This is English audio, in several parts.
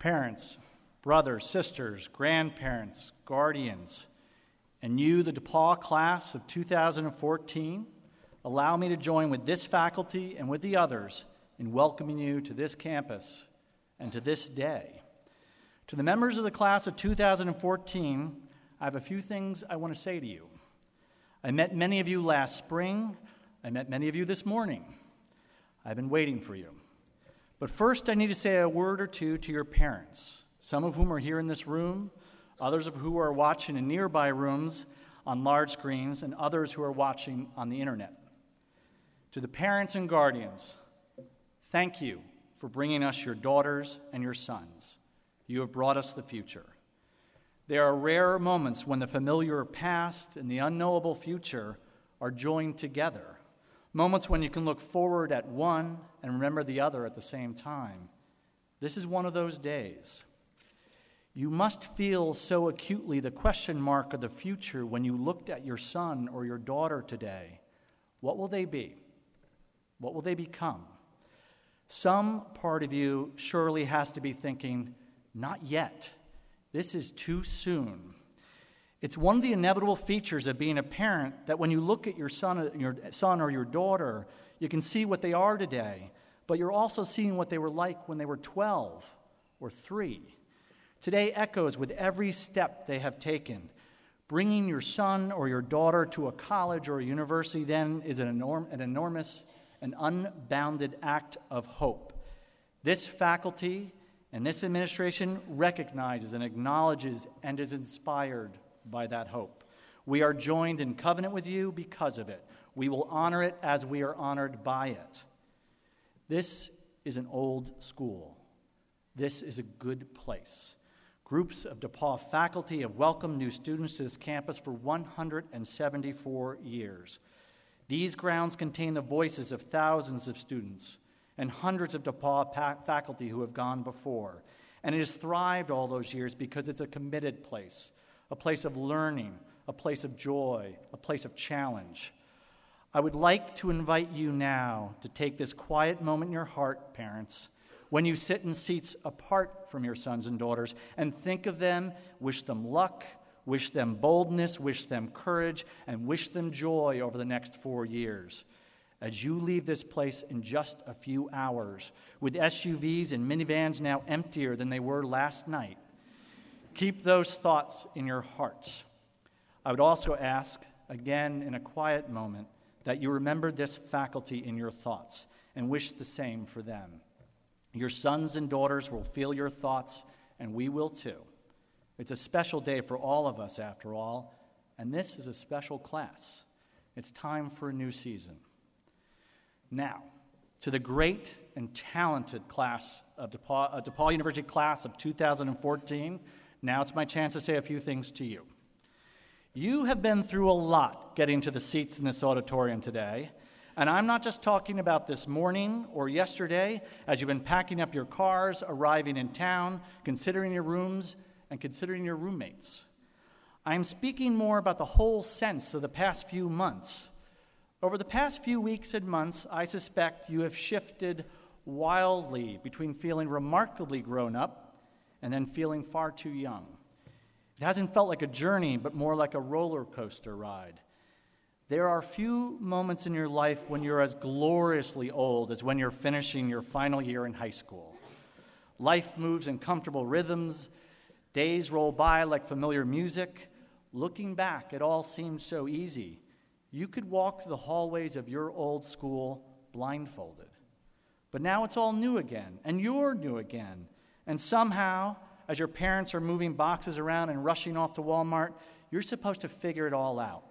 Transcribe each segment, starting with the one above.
Parents, brothers, sisters, grandparents, guardians, and you, the DePaul class of 2014, allow me to join with this faculty and with the others in welcoming you to this campus and to this day. To the members of the class of 2014, I have a few things I want to say to you. I met many of you last spring. I met many of you this morning. I've been waiting for you. But first, I need to say a word or two to your parents, some of whom are here in this room, others of whom are watching in nearby rooms on large screens, and others who are watching on the internet. To the parents and guardians, thank you for bringing us your daughters and your sons. You have brought us the future. There are rare moments when the familiar past and the unknowable future are joined together. Moments when you can look forward at one and remember the other at the same time. This is one of those days. You must feel so acutely the question mark of the future when you looked at your son or your daughter today. What will they be? What will they become? Some part of you surely has to be thinking, not yet. This is too soon. It's one of the inevitable features of being a parent that when you look at your son or your daughter, you can see what they are today, but you're also seeing what they were like when they were 12 or 3. Today echoes with every step they have taken. Bringing your son or your daughter to a college or a university then is an enormous and unbounded act of hope. This faculty and this administration recognizes and acknowledges and is inspired by that hope. We are joined in covenant with you because of it. We will honor it as we are honored by it. This is an old school. This is a good place. Groups of DePaul faculty have welcomed new students to this campus for 174 years. These grounds contain the voices of thousands of students and hundreds of DePaul faculty who have gone before. And it has thrived all those years because it's a committed place, a place of learning, a place of joy, a place of challenge. I would like to invite you now to take this quiet moment in your heart, parents, when you sit in seats apart from your sons and daughters, and think of them, wish them luck, wish them boldness, wish them courage, and wish them joy over the next 4 years. As you leave this place in just a few hours, with SUVs and minivans now emptier than they were last night, keep those thoughts in your hearts. I would also ask, again in a quiet moment, that you remember this faculty in your thoughts and wish the same for them. Your sons and daughters will feel your thoughts, and we will too. It's a special day for all of us, after all, and this is a special class. It's time for a new season. Now, to the great and talented class of DePaul University class of 2014, now it's my chance to say a few things to you. You have been through a lot getting to the seats in this auditorium today, and I'm not just talking about this morning or yesterday as you've been packing up your cars, arriving in town, considering your rooms, and considering your roommates. I'm speaking more about the whole sense of the past few months. Over the past few weeks and months, I suspect you have shifted wildly between feeling remarkably grown up and then feeling far too young. It hasn't felt like a journey, but more like a roller coaster ride. There are few moments in your life when you're as gloriously old as when you're finishing your final year in high school. Life moves in comfortable rhythms. Days roll by like familiar music. Looking back, it all seems so easy. You could walk the hallways of your old school blindfolded. But now it's all new again, and you're new again. And somehow, as your parents are moving boxes around and rushing off to Walmart, you're supposed to figure it all out.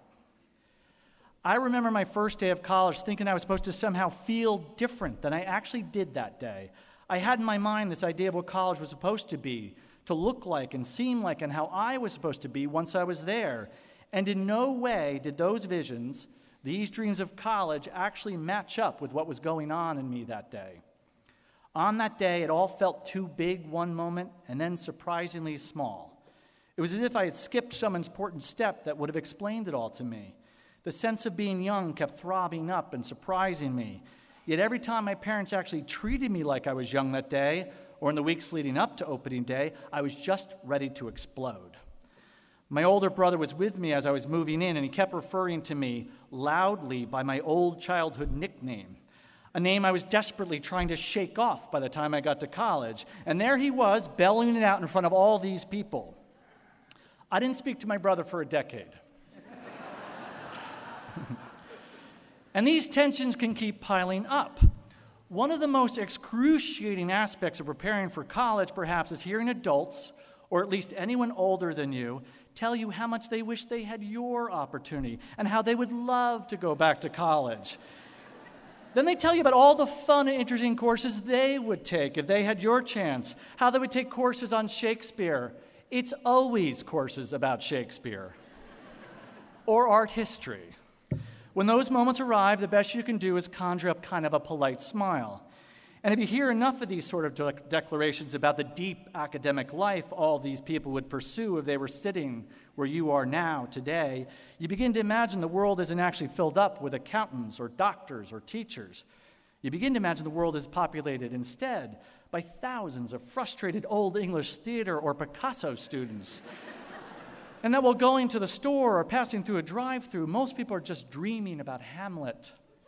I remember my first day of college thinking I was supposed to somehow feel different than I actually did that day. I had in my mind this idea of what college was supposed to be, to look like and seem like, and how I was supposed to be once I was there. And in no way did those visions, these dreams of college, actually match up with what was going on in me that day. On that day, it all felt too big one moment and then surprisingly small. It was as if I had skipped some important step that would have explained it all to me. The sense of being young kept throbbing up and surprising me. Yet every time my parents actually treated me like I was young that day, or in the weeks leading up to opening day, I was just ready to explode. My older brother was with me as I was moving in, and he kept referring to me loudly by my old childhood nickname, a name I was desperately trying to shake off by the time I got to college. And there he was, bellowing it out in front of all these people. I didn't speak to my brother for a decade. And these tensions can keep piling up. One of the most excruciating aspects of preparing for college, perhaps, is hearing adults, or at least anyone older than you, tell you how much they wish they had your opportunity and how they would love to go back to college. Then they tell you about all the fun and interesting courses they would take if they had your chance, how they would take courses on Shakespeare. It's always courses about Shakespeare or art history. When those moments arrive, the best you can do is conjure up kind of a polite smile. And if you hear enough of these sort of declarations about the deep academic life all these people would pursue if they were sitting where you are now today, you begin to imagine the world isn't actually filled up with accountants or doctors or teachers. You begin to imagine the world is populated instead by thousands of frustrated Old English theater or Picasso students. And that while going to the store or passing through a drive-thru, most people are just dreaming about Hamlet.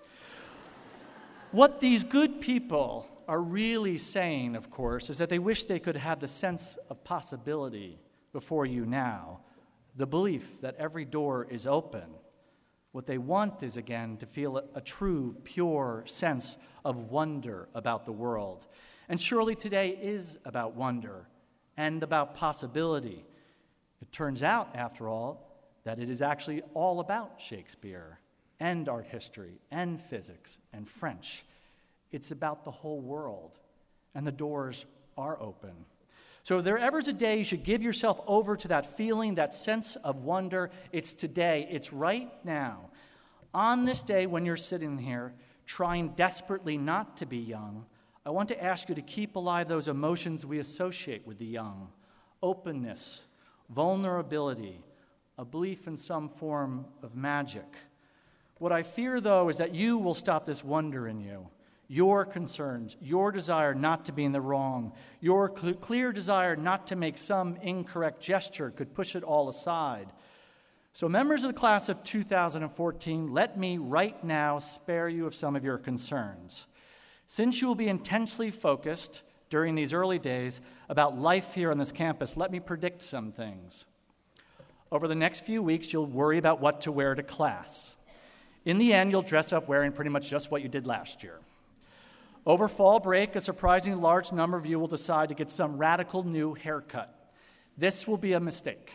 What these good people are really saying, of course, is that they wish they could have the sense of possibility before you now, the belief that every door is open. What they want is, again, to feel a true, pure sense of wonder about the world. And surely today is about wonder and about possibility. It turns out, after all, that it is actually all about Shakespeare and art history and physics and French. It's about the whole world, and the doors are open. So if there ever is a day you should give yourself over to that feeling, that sense of wonder, it's today. It's right now. On this day when you're sitting here trying desperately not to be young, I want to ask you to keep alive those emotions we associate with the young: openness, vulnerability, a belief in some form of magic. What I fear, though, is that you will stop this wonder in you. Your concerns, your desire not to be in the wrong, your clear desire not to make some incorrect gesture could push it all aside. So members of the class of 2014, let me right now spare you of some of your concerns. Since you will be intensely focused during these early days about life here on this campus, let me predict some things. Over the next few weeks, you'll worry about what to wear to class. In the end, you'll dress up wearing pretty much just what you did last year. Over fall break, a surprisingly large number of you will decide to get some radical new haircut. This will be a mistake.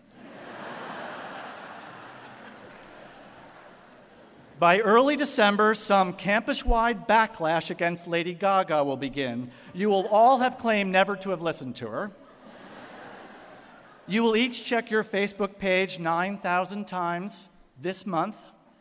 By early December, some campus-wide backlash against Lady Gaga will begin. You will all have claimed never to have listened to her. You will each check your Facebook page 9,000 times this month.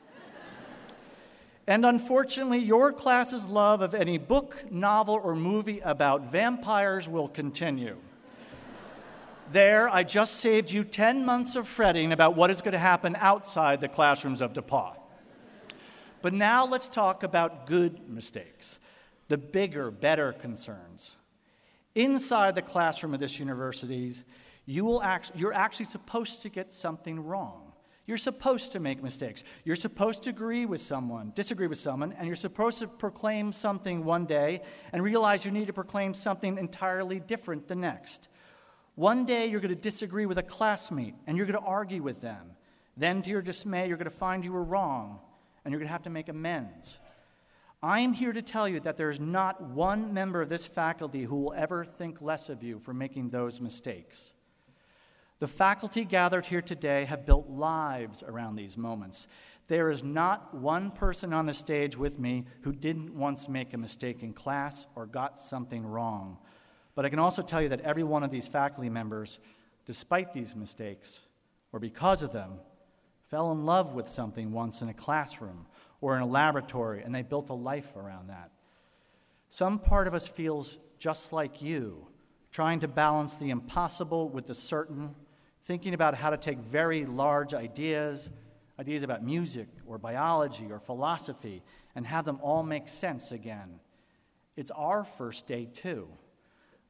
And unfortunately, your class's love of any book, novel, or movie about vampires will continue. There, I just saved you 10 months of fretting about what is going to happen outside the classrooms of DePauw. But now let's talk about good mistakes, the bigger, better concerns. Inside the classroom of this university, you're actually supposed to get something wrong. You're supposed to make mistakes. You're supposed to disagree with someone, and you're supposed to proclaim something one day and realize you need to proclaim something entirely different the next. One day you're going to disagree with a classmate, and you're going to argue with them. Then, to your dismay, you're going to find you were wrong, and you're going to have to make amends. I am here to tell you that there is not one member of this faculty who will ever think less of you for making those mistakes. The faculty gathered here today have built lives around these moments. There is not one person on the stage with me who didn't once make a mistake in class or got something wrong. But I can also tell you that every one of these faculty members, despite these mistakes, or because of them, fell in love with something once in a classroom or in a laboratory, and they built a life around that. Some part of us feels just like you, trying to balance the impossible with the certain, thinking about how to take very large ideas about music or biology or philosophy, and have them all make sense again. It's our first day, too.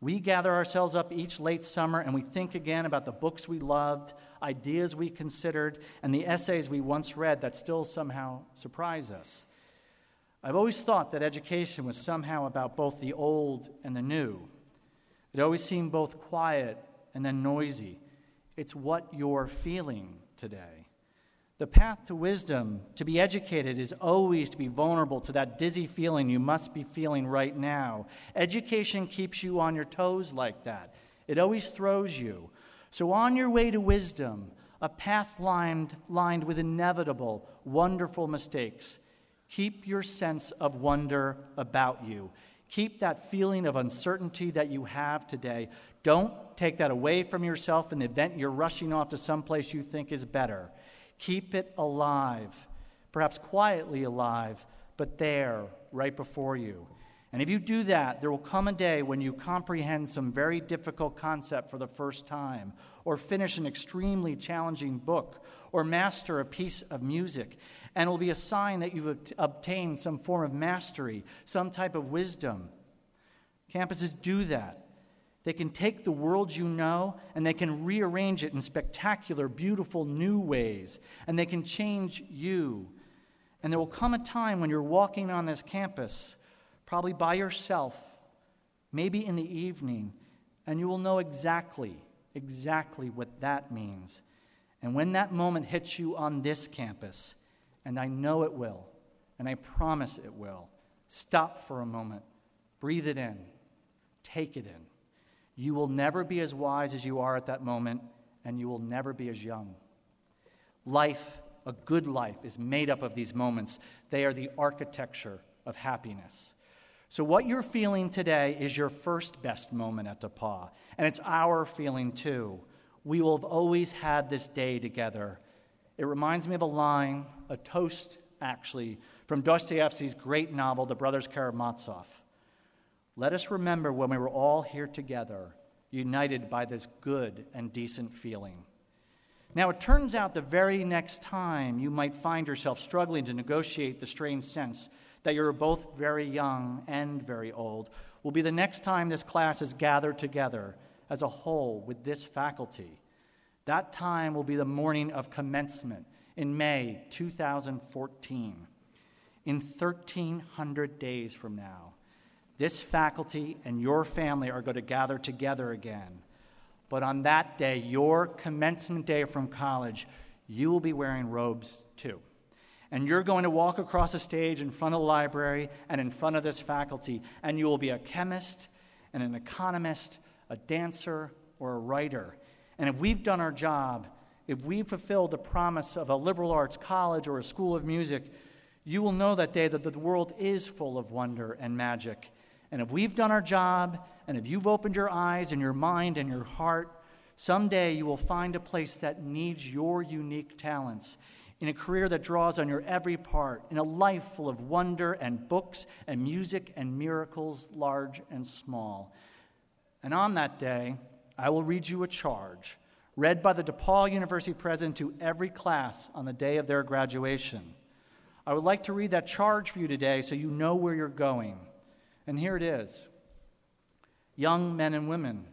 We gather ourselves up each late summer and we think again about the books we loved, ideas we considered, and the essays we once read that still somehow surprise us. I've always thought that education was somehow about both the old and the new. It always seemed both quiet and then noisy. It's what you're feeling today. The path to wisdom, to be educated, is always to be vulnerable to that dizzy feeling you must be feeling right now. Education keeps you on your toes like that. It always throws you. So on your way to wisdom, a path lined with inevitable, wonderful mistakes, keep your sense of wonder about you. Keep that feeling of uncertainty that you have today. Don't take that away from yourself in the event you're rushing off to someplace you think is better. Keep it alive, perhaps quietly alive, but there, right before you. And if you do that, there will come a day when you comprehend some very difficult concept for the first time, or finish an extremely challenging book, or master a piece of music. And it will be a sign that you've obtained some form of mastery, some type of wisdom. Campuses do that. They can take the world you know and they can rearrange it in spectacular, beautiful new ways. And they can change you. And there will come a time when you're walking on this campus, probably by yourself, maybe in the evening, and you will know exactly what that means. And when that moment hits you on this campus, and I know it will, and I promise it will, stop for a moment, breathe it in, take it in. You will never be as wise as you are at that moment, and you will never be as young. Life, a good life, is made up of these moments. They are the architecture of happiness. So what you're feeling today is your first best moment at DePauw, and it's our feeling too. We will have always had this day together. It reminds me of a line, a toast actually, from Dostoevsky's great novel, The Brothers Karamazov. Let us remember when we were all here together, united by this good and decent feeling. Now, it turns out the very next time you might find yourself struggling to negotiate the strange sense that you're both very young and very old will be the next time this class is gathered together as a whole with this faculty. That time will be the morning of commencement in May 2014. In 1,300 days from now, this faculty and your family are going to gather together again. But on that day, your commencement day from college, you will be wearing robes too. And you're going to walk across the stage in front of the library and in front of this faculty, and you will be a chemist and an economist, a dancer, or a writer. And if we've done our job, if we've fulfilled the promise of a liberal arts college or a school of music, you will know that day that the world is full of wonder and magic. And if we've done our job, and if you've opened your eyes and your mind and your heart, someday you will find a place that needs your unique talents, in a career that draws on your every part, in a life full of wonder and books and music and miracles, large and small. And on that day, I will read you a charge, read by the DePauw University president to every class on the day of their graduation. I would like to read that charge for you today so you know where you're going. And here it is. Young men and women,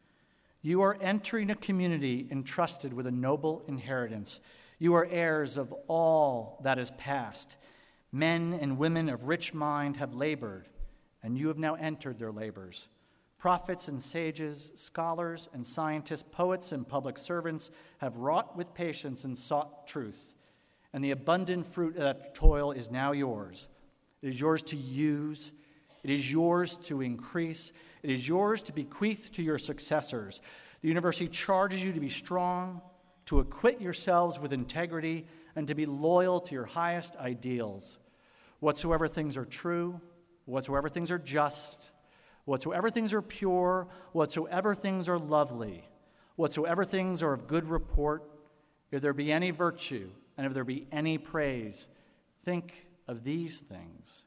you are entering a community entrusted with a noble inheritance. You are heirs of all that is past. Men and women of rich mind have labored, and you have now entered their labors. Prophets and sages, scholars and scientists, poets and public servants have wrought with patience and sought truth. And the abundant fruit of that toil is now yours. It is yours to use. It is yours to increase. It is yours to bequeath to your successors. The university charges you to be strong, to acquit yourselves with integrity, and to be loyal to your highest ideals. Whatsoever things are true, whatsoever things are just, whatsoever things are pure, whatsoever things are lovely, whatsoever things are of good report, if there be any virtue, and if there be any praise, think of these things.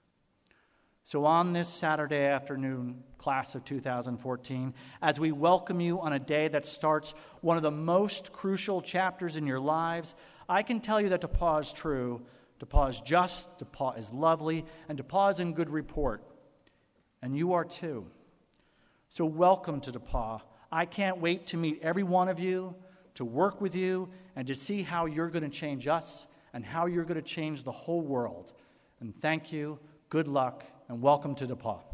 So on this Saturday afternoon, class of 2014, as we welcome you on a day that starts one of the most crucial chapters in your lives, I can tell you that DePauw is true, DePauw is just, DePauw is lovely, and DePauw is in good report. And you are too. So welcome to DePauw. I can't wait to meet every one of you, to work with you, and to see how you're going to change us and how you're going to change the whole world. And thank you, good luck, and welcome to DePauw.